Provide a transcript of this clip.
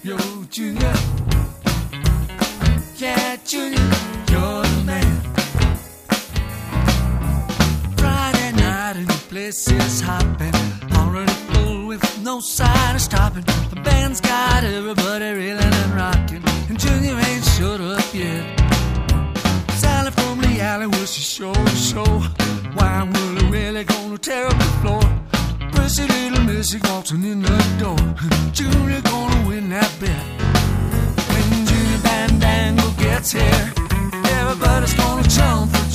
Yo, Junior. Yeah, Junior, you're the man. Friday night and the place is hopping, already full with no sign of stopping. The band's got everybody reeling and rocking, and Junior ain't showed up yet. Sally from the alley, well, she sure to show. Wine Willie really gonna tear up the floor. Prissy little Missy waltzing in the door. Junior gonna win that bet. When Junior Bandango gets here, everybody's gonna jump for